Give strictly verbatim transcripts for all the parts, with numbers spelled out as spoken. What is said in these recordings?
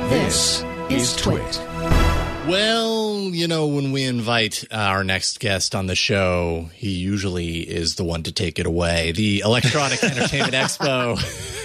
This is Twit. Well, you know, when we invite uh, our next guest on the show, he usually is the one to take it away. The Electronic Entertainment Expo,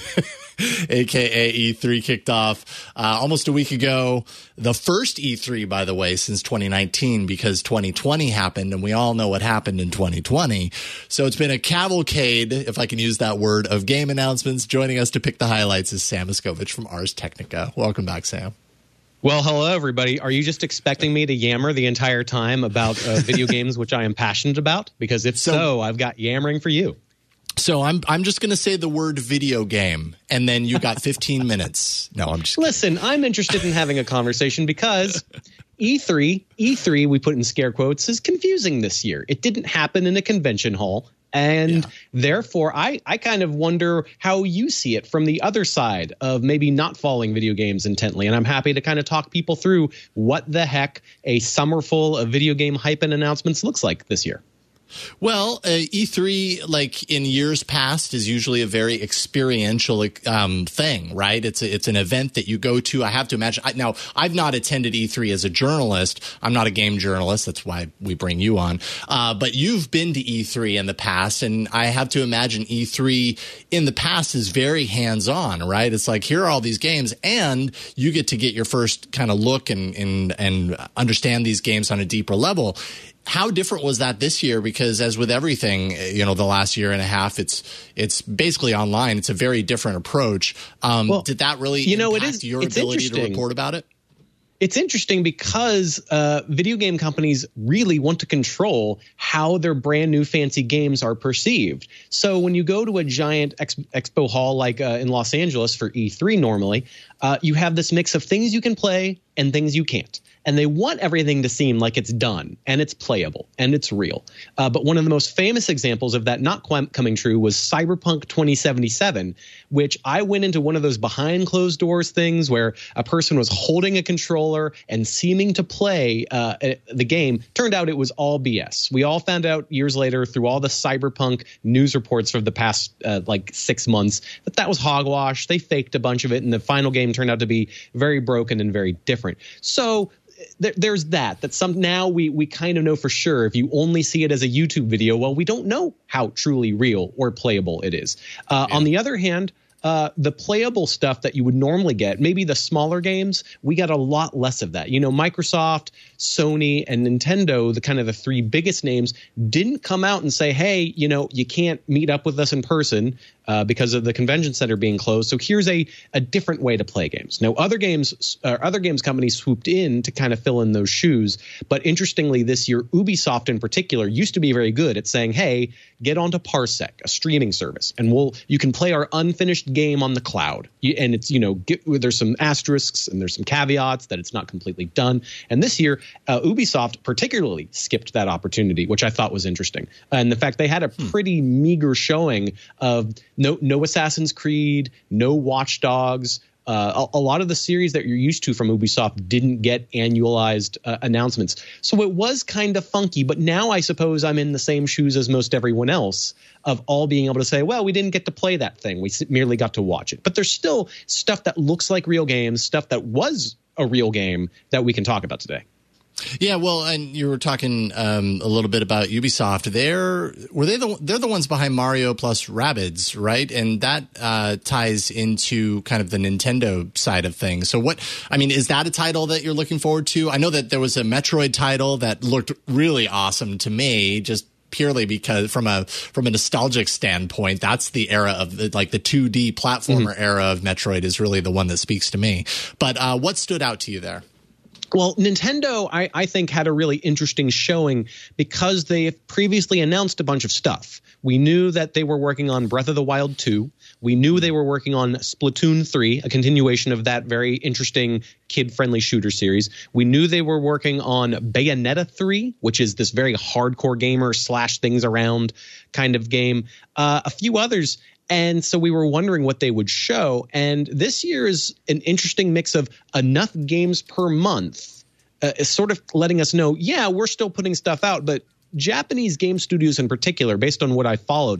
a k a. E three, kicked off uh, almost a week ago. The first E three, by the way, since twenty nineteen, because twenty twenty happened, and we all know what happened in twenty twenty. So it's been a cavalcade, if I can use that word, of game announcements. Joining us to pick the highlights is Sam Miskovich from Ars Technica. Welcome back, Sam. Well, hello, everybody. Are you just expecting me to yammer the entire time about uh, video games, which I am passionate about? Because if so, so I've got yammering for you. So I'm I'm just going to say the word video game, and then you got fifteen minutes. No, I'm just kidding. Listen, I'm interested in having a conversation because E three, E three, we put in scare quotes, is confusing this year. It didn't happen in a convention hall. And yeah. therefore, I, I kind of wonder how you see it from the other side of maybe not following video games intently. And I'm happy to kind of talk people through what the heck a summer full of video game hype and announcements looks like this year. Well, uh, E three, like in years past, is usually a very experiential um, thing, right? It's a, it's an event that you go to. I have to imagine. I, now, I've not attended E three as a journalist. I'm not a game journalist. That's why we bring you on. Uh, but you've been to E three in the past, and I have to imagine E three in the past is very hands-on, right? It's like, here are all these games, and you get to get your first kind of look and, and, and understand these games on a deeper level. How different was that this year? Because as with everything, you know, the last year and a half, it's it's basically online. It's a very different approach. Um, well, did that really you know, impact it is, your ability to report about it? It's interesting because uh, video game companies really want to control how their brand new fancy games are perceived. So when you go to a giant ex- expo hall like uh, in Los Angeles for E three normally, uh, you have this mix of things you can play and things you can't. And they want everything to seem like it's done and it's playable and it's real. Uh, but one of the most famous examples of that not quite coming true was Cyberpunk twenty seventy-seven, which I went into one of those behind closed doors things where a person was holding a controller and seeming to play uh, the game. Turned out it was all B S. We all found out years later through all the Cyberpunk news reports for the past uh, like six months that that was hogwash. They faked a bunch of it, and the final game turned out to be very broken and very different. So There, there's that. That some now we we kind of know for sure. If you only see it as a YouTube video, well, we don't know how truly real or playable it is. Uh, yeah. On the other hand, uh, the playable stuff that you would normally get, maybe the smaller games, we got a lot less of that. You know, Microsoft, Sony, and Nintendo, the kind of the three biggest names, didn't come out and say, hey, you know, you can't meet up with us in person uh, because of the convention center being closed. So here's a a different way to play games. Now, other games, uh, other games companies swooped in to kind of fill in those shoes. But interestingly, this year, Ubisoft in particular used to be very good at saying, hey, get onto Parsec, a streaming service, and we'll you can play our unfinished game on the cloud. You, and it's, you know, get, there's some asterisks and there's some caveats that it's not completely done. And this year, uh, Ubisoft particularly skipped that opportunity, which I thought was interesting. And the fact they had a pretty hmm. meager showing of no no Assassin's Creed, no Watch Dogs. Uh, a, a lot of the series that you're used to from Ubisoft didn't get annualized uh, announcements. So it was kind of funky. But now I suppose I'm in the same shoes as most everyone else of all being able to say, well, we didn't get to play that thing. We merely got to watch it. But there's still stuff that looks like real games, stuff that was a real game that we can talk about today. Yeah, well, and you were talking um, a little bit about Ubisoft. They're were they the they're the ones behind Mario plus Rabbids, right? And that uh, ties into kind of the Nintendo side of things. So, what I mean is that a title that you're looking forward to? I know that there was a Metroid title that looked really awesome to me, just purely because from a from a nostalgic standpoint, that's the era of the, like the two D platformer mm-hmm. era of Metroid is really the one that speaks to me. But uh, what stood out to you there? Well, Nintendo, I, I think, had a really interesting showing because they previously announced a bunch of stuff. We knew that they were working on Breath of the Wild two. We knew they were working on Splatoon three, a continuation of that very interesting kid-friendly shooter series. We knew they were working on Bayonetta three, which is this very hardcore gamer slash things around kind of game. Uh, a few others. And so we were wondering what they would show. And this year is an interesting mix of enough games per month, uh, is sort of letting us know, yeah, we're still putting stuff out. But Japanese game studios in particular, based on what I followed,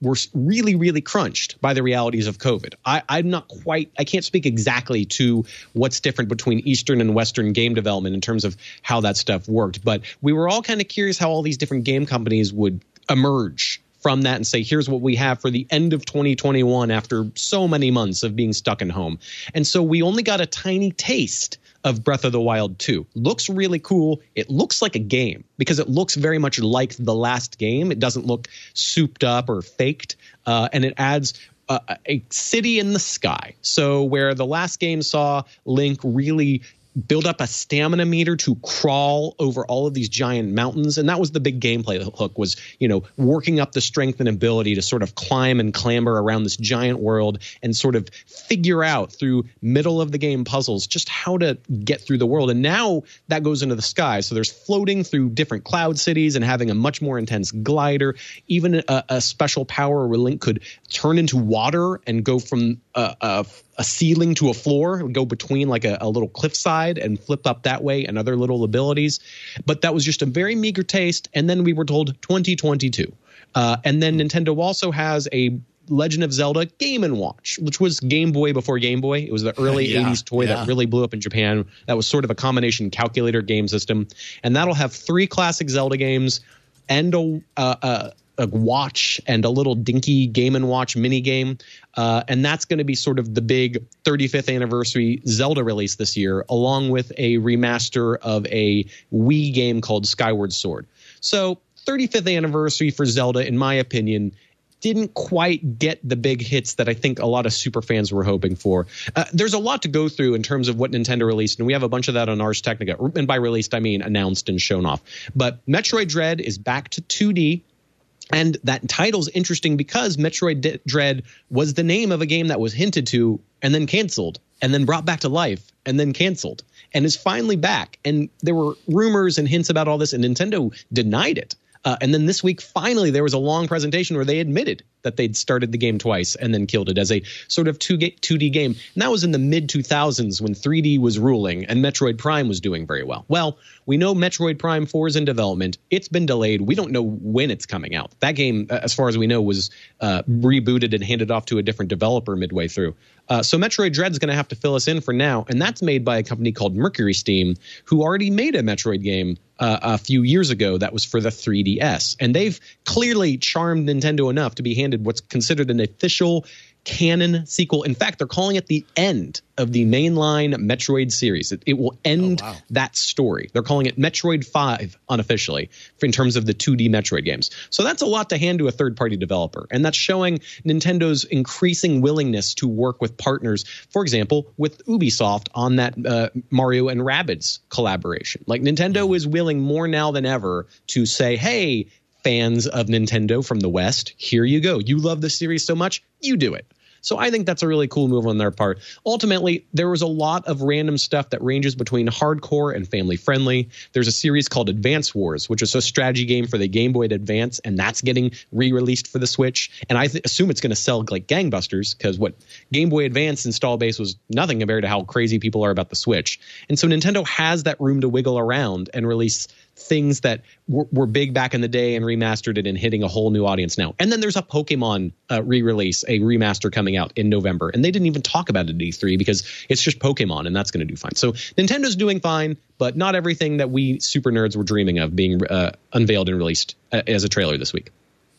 were really, really crunched by the realities of COVID. I, I'm not quite, I can't speak exactly to what's different between Eastern and Western game development in terms of how that stuff worked. But we were all kind of curious how all these different game companies would emerge from that and say, here's what we have for the end of twenty twenty-one after so many months of being stuck in home. And so we only got a tiny taste of Breath of the Wild two. Looks really cool. It looks like a game because it looks very much like the last game. It doesn't look souped up or faked. Uh, and it adds a, a city in the sky. So where the last game saw Link really build up a stamina meter to crawl over all of these giant mountains. And that was the big gameplay hook, was, you know, working up the strength and ability to sort of climb and clamber around this giant world and sort of figure out through middle of the game puzzles just how to get through the world. And now that goes into the sky. So there's floating through different cloud cities and having a much more intense glider, even a, a special power where Link could turn into water and go from a, a a ceiling to a floor, go between like a, a little cliffside and flip up that way, and other little abilities. But that was just a very meager taste. And then we were told twenty twenty-two. Uh, and then Nintendo also has a Legend of Zelda Game and Watch, which was Game Boy before Game Boy. It was the early yeah, eighties toy yeah. that really blew up in Japan. That was sort of a combination calculator game system. And that'll have three classic Zelda games and a, uh, a a watch and a little dinky Game and Watch mini game. Uh, and that's going to be sort of the big thirty-fifth anniversary Zelda release this year, along with a remaster of a Wii game called Skyward Sword. So thirty-fifth anniversary for Zelda, in my opinion, didn't quite get the big hits that I think a lot of super fans were hoping for. Uh, there's a lot to go through in terms of what Nintendo released, and we have a bunch of that on Ars Technica. And by released, I mean announced and shown off. But Metroid Dread is back to two D. And that title's interesting because Metroid Dread was the name of a game that was hinted to and then canceled and then brought back to life and then canceled and is finally back. And there were rumors and hints about all this, and Nintendo denied it. Uh, and then this week, finally, there was a long presentation where they admitted that they'd started the game twice and then killed it as a sort of two D game. And that was in the mid two thousands when three D was ruling and Metroid Prime was doing very well. Well, we know Metroid Prime four is in development. It's been delayed. We don't know when it's coming out. That game, as far as we know, was uh, rebooted and handed off to a different developer midway through. Uh, so Metroid Dread's going to have to fill us in for now, and that's made by a company called Mercury Steam, who already made a Metroid game uh, a few years ago that was for the three D S. And they've clearly charmed Nintendo enough to be handed what's considered an official canon sequel. In fact, they're calling it the end of the mainline Metroid series. It, it will end oh, wow. that story. They're calling it Metroid five unofficially in terms of the two D Metroid games. So that's a lot to hand to a third-party developer. And that's showing Nintendo's increasing willingness to work with partners, for example, with Ubisoft on that uh, Mario and Rabbids collaboration. Like Nintendo is willing more now than ever to say, hey, fans of Nintendo from the West, here you go. You love the series so much, you do it. So I think that's a really cool move on their part. Ultimately, there was a lot of random stuff that ranges between hardcore and family friendly. There's a series called Advance Wars, which is a strategy game for the Game Boy Advance, and that's getting re-released for the Switch. And I th- assume it's going to sell like gangbusters, because what Game Boy Advance install base was nothing compared to how crazy people are about the Switch. And so Nintendo has that room to wiggle around and release things that were, were big back in the day and remastered it and hitting a whole new audience now. And then there's a Pokemon uh, re-release, a remaster coming out in November. And they didn't even talk about it at E three because it's just Pokemon, and that's going to do fine. So Nintendo's doing fine, but not everything that we super nerds were dreaming of being uh, unveiled and released uh, as a trailer this week.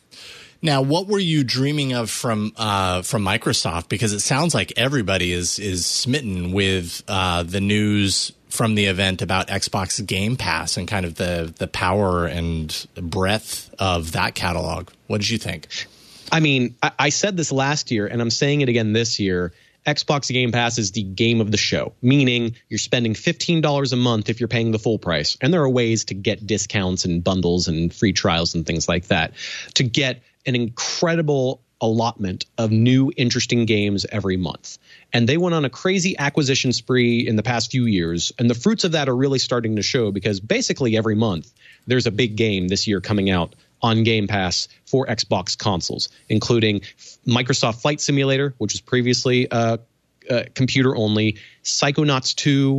Now, what were you dreaming of from uh, from Microsoft? Because it sounds like everybody is is smitten with uh, the news from the event about Xbox Game Pass and kind of the the power and breadth of that catalog. What did you think? I mean, I, I said this last year, and I'm saying it again this year. Xbox Game Pass is the game of the show, meaning you're spending fifteen dollars a month if you're paying the full price. And there are ways to get discounts and bundles and free trials and things like that to get an incredible allotment of new interesting games every month. And they went on a crazy acquisition spree in the past few years. And the fruits of that are really starting to show, because basically every month there's a big game this year coming out on Game Pass for Xbox consoles, including Microsoft Flight Simulator, which was previously uh, uh, computer only, Psychonauts two,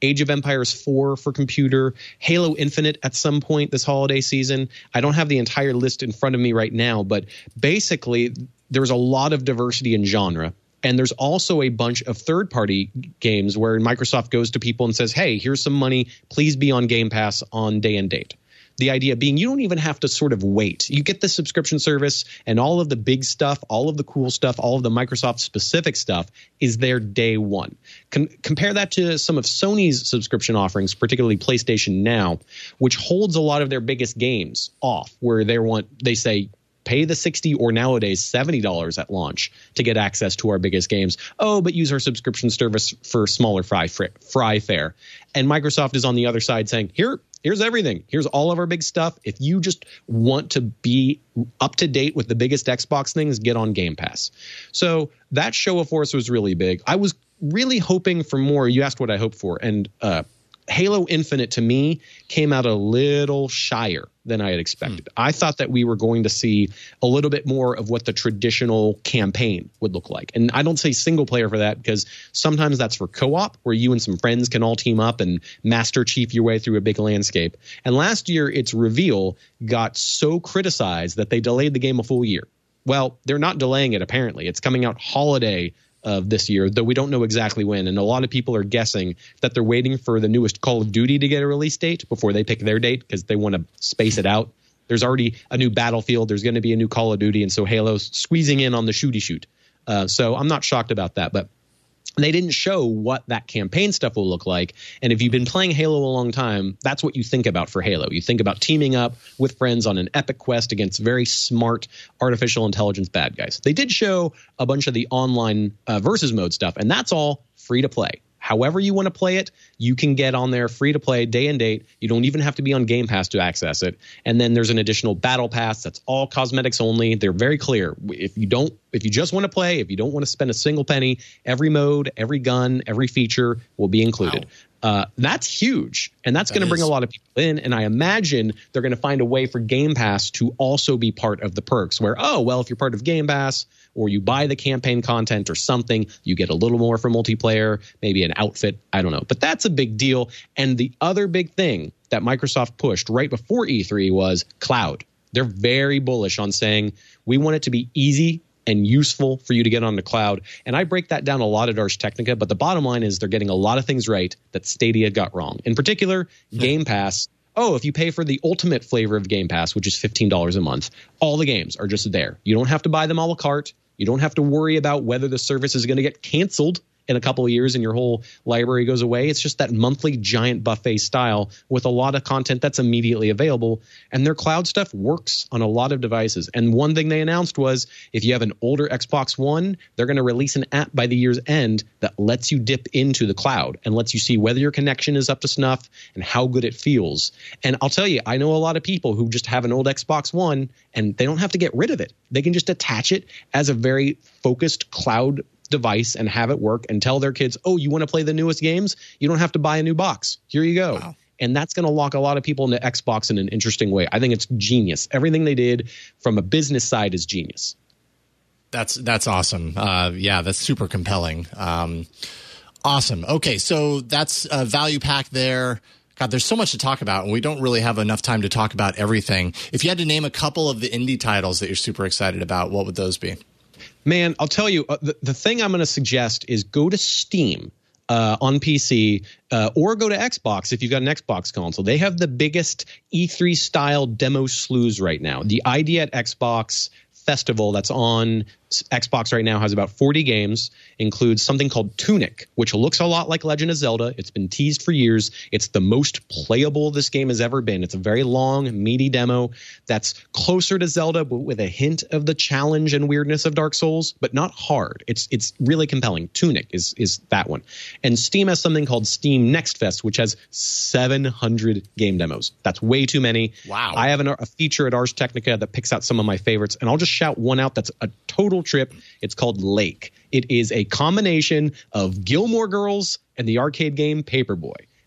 Age of Empires four for computer, Halo Infinite at some point this holiday season. I don't have the entire list in front of me right now, but basically there's a lot of diversity in genre. And there's also a bunch of third-party games where Microsoft goes to people and says, hey, here's some money. Please be on Game Pass on day and date. The idea being you don't even have to sort of wait. You get the subscription service and all of the big stuff, all of the cool stuff, all of the Microsoft-specific stuff is there day one. Com- compare that to some of Sony's subscription offerings, particularly PlayStation Now, which holds a lot of their biggest games off, where they want they say, pay the sixty dollars or nowadays seventy dollars at launch to get access to our biggest games. Oh, but use our subscription service for smaller fry, fry fare. And Microsoft is on the other side saying, here, here's everything. Here's all of our big stuff. If you just want to be up to date with the biggest Xbox things, get on Game Pass. So that show of force was really big. I was really hoping for more. You asked what I hoped for. And uh, Halo Infinite, to me, came out a little shyer than I had expected. Hmm. I thought that we were going to see a little bit more of what the traditional campaign would look like. And I don't say single player for that because sometimes that's for co-op where you and some friends can all team up and Master Chief your way through a big landscape. And last year, its reveal got so criticized that they delayed the game a full year. Well, they're not delaying it, apparently. It's coming out holiday of this year, though we don't know exactly when. And a lot of people are guessing that they're waiting for the newest Call of Duty to get a release date before they pick their date because they want to space it out. There's already a new Battlefield. There's going to be a new Call of Duty. And so Halo's squeezing in on the shooty shoot. Uh, so I'm not shocked about that. But they didn't show what that campaign stuff will look like. And if you've been playing Halo a long time, that's what you think about for Halo. You think about teaming up with friends on an epic quest against very smart artificial intelligence bad guys. They did show a bunch of the online uh, versus mode stuff, and that's all free to play. However you want to play it, you can get on there free to play day and date. You don't even have to be on Game Pass to access it. And then there's an additional battle pass that's all cosmetics only. They're very clear. If you don't, if you just want to play, if you don't want to spend a single penny, every mode, every gun, every feature will be included. Wow. Uh, that's huge, and that's that going to bring a lot of people in. And I imagine they're going to find a way for Game Pass to also be part of the perks where, oh, well, if you're part of Game Pass or you buy the campaign content or something, you get a little more for multiplayer, maybe an outfit. I don't know. But that's a big deal. And the other big thing that Microsoft pushed right before E three was cloud. They're very bullish on saying we want it to be easy and useful for you to get on the cloud. And I break that down a lot at Ars Technica, but the bottom line is they're getting a lot of things right that Stadia got wrong. In particular, Game Pass. Oh, if you pay for the ultimate flavor of Game Pass, which is fifteen dollars a month, all the games are just there. You don't have to buy them a la carte. You don't have to worry about whether the service is going to get canceled in a couple of years and your whole library goes away. It's just that monthly giant buffet style with a lot of content that's immediately available. And their cloud stuff works on a lot of devices. And one thing they announced was if you have an older Xbox One, they're going to release an app by the year's end that lets you dip into the cloud and lets you see whether your connection is up to snuff and how good it feels. And I'll tell you, I know a lot of people who just have an old Xbox One and they don't have to get rid of it. They can just attach it as a very focused cloud device and have it work and tell their kids, oh, you want to play the newest games? You don't have to buy a new box. Here you go. Wow. And that's going to lock a lot of people into Xbox in an interesting way. I think it's genius. Everything they did from a business side is genius. That's that's awesome. Uh, yeah, that's super compelling. Um, awesome. Okay, so that's a value pack there. God, there's so much to talk about, and we don't really have enough time to talk about everything. If you had to name a couple of the indie titles that you're super excited about, what would those be? Man, I'll tell you, uh, the, the thing I'm going to suggest is go to Steam uh, on P C uh, or go to Xbox if you've got an Xbox console. They have the biggest E three style demo slews right now. The Idea at Xbox Festival that's on Xbox right now has about forty games, includes something called Tunic, which looks a lot like Legend of Zelda. It's been teased for years. It's the most playable this game has ever been. It's a very long, meaty demo that's closer to Zelda, but with a hint of the challenge and weirdness of Dark Souls, but not hard. It's it's really compelling. Tunic is is that one. And Steam has something called Steam Next Fest, which has seven hundred game demos. That's way too many. Wow. I have an, a feature at Ars Technica that picks out some of my favorites, and I'll just shout one out that's a total trip. It's called Lake. It is a combination of Gilmore Girls and the arcade game Paperboy.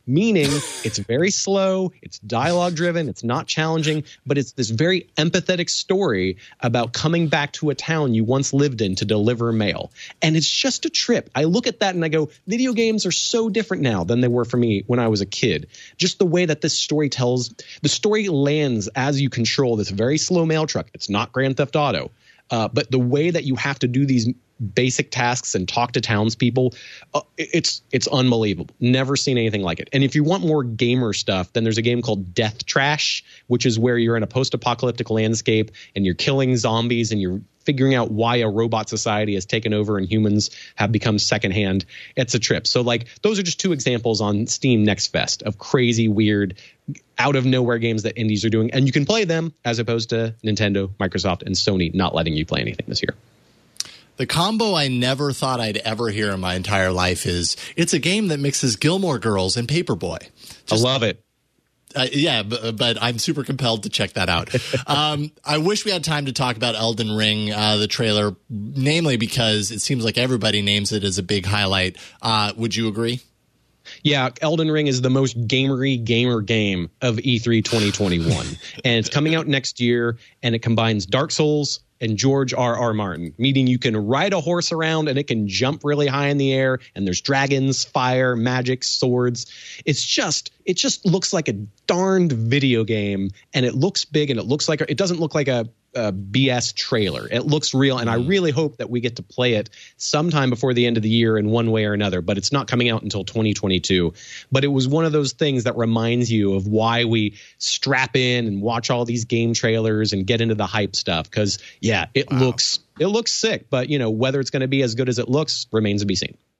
meaning it's very slow, it's dialogue driven, it's not challenging, but it's this very empathetic story about coming back to a town you once lived in to deliver mail. And it's just a trip. I look at that and I go, video games are so different now than they were for me when I was a kid. Just the way that this story tells, the story lands as you control this very slow mail truck. It's not Grand Theft Auto. Uh, but the way that you have to do these basic tasks and talk to townspeople, uh, it's it's unbelievable. Never seen anything like it. And if you want more gamer stuff, then there's a game called Death Trash, which is where you're in a post-apocalyptic landscape and you're killing zombies and you're figuring out why a robot society has taken over and humans have become secondhand. It's a trip. So like those are just two examples on Steam Next Fest of crazy, weird, out of nowhere games that indies are doing. And you can play them as opposed to Nintendo, Microsoft, and Sony not letting you play anything this year. The combo I never thought I'd ever hear in my entire life is it's a game that mixes Gilmore Girls and Paperboy. Just, I love it. Uh, yeah, but, but I'm super compelled to check that out. um, I wish we had time to talk about Elden Ring, uh, the trailer, namely because it seems like everybody names it as a big highlight. Uh, would you agree? Yeah, Elden Ring is the most gamery gamer game of E three twenty twenty-one. And it's coming out next year, and it combines Dark Souls and George R R. Martin, meaning you can ride a horse around and it can jump really high in the air, and there's dragons, fire, magic, swords. It's just, it just looks like a darned video game, and it looks big, and it looks like, it doesn't look like a, a B S trailer. It looks real, and I really hope that we get to play it sometime before the end of the year in one way or another, but it's not coming out until twenty twenty-two. But it was one of those things that reminds you of why we strap in and watch all these game trailers and get into the hype stuff, because yeah, it wow. looks it looks sick, but you know, whether it's going to be as good as it looks remains to be seen.